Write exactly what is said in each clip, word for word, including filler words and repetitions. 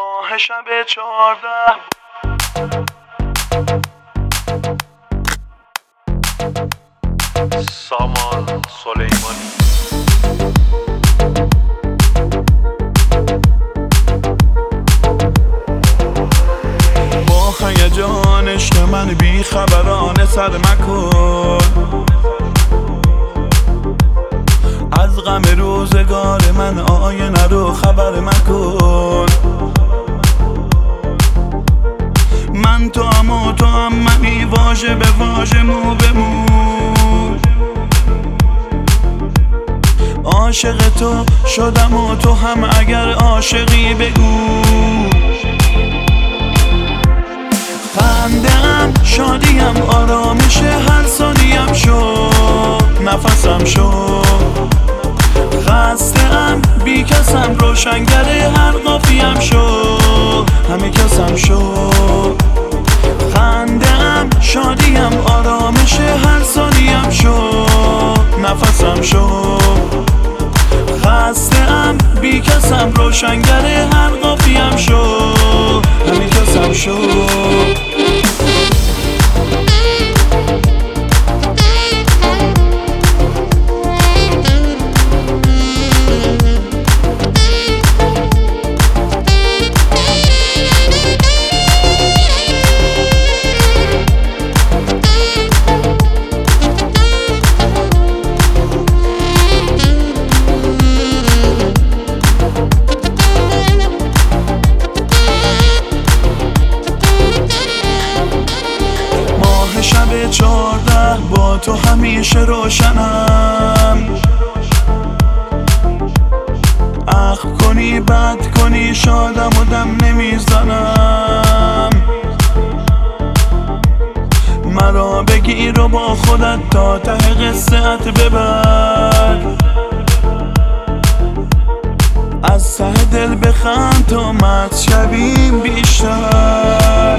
ماه شب چهارده سامان سلیمانی با هیجان عشق من بی خبرانه سر مکن، از غم روزگار من آینه رو خبر مکن. من تو هم و تو هم منی، واژه به واژه، مو به مو. عاشق تو شدم و تو هم اگر عاشقی بگو. خنده‌ام، شادیم، آرامش هر ثانیه‌ام شو، نفسم شو. خسته‌ام، بی کسم، روشنگر هر قافیه‌ام شو، همه کسم شو. خنده‌ام، شادیم، آرامش هر ثانیه‌ام شو، نفسم شو. خسته‌ام، بی کسم، روشنگر هر قافیه‌ام شو، همه کسم شو. شب چهارده با تو همیشه روشنم. اخ کنی بد کنی شادم و دم نمیزنم. مرا بگیر و با خودت تا ته قصه‌ات ببر. از ته دل بخند تا مت شویم بیشتر.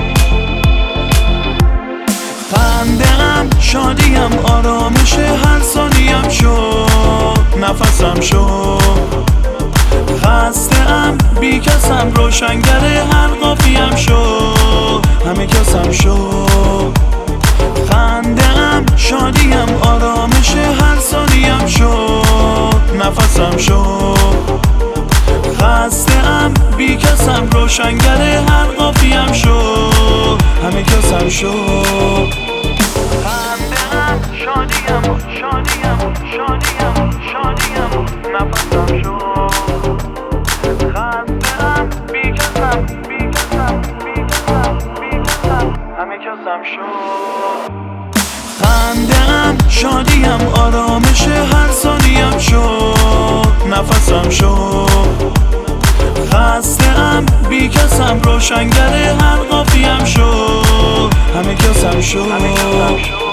خنده‌ام، شادیم، آرامش هر ثانیه‌ام شو، نفسم شو. خسته‌ام، بی کسم، روشنگر هر قافیه‌ام شو، همه کسم شو. خنده‌ام، شادیم، آرامش هر ثانیه‌ام شو، نفسم شو. خسته‌ام، بی کسم، روشنگر هر قافیه‌ام شو، همه کسم شو. خنده‌ام، شادیم، شادیم، شادیم، شادیم، نفسم شو. خنده‌ام، بی کسم، بی کسم، بی کسم، بی کسم، همه کسم شو. خنده‌ام، شادیم، آرامش هر ثانیه‌ام شو، نفسم شو. خسته‌ام، بی کسم، روشنگر هر قافیه‌ام شو، همه کسم شو.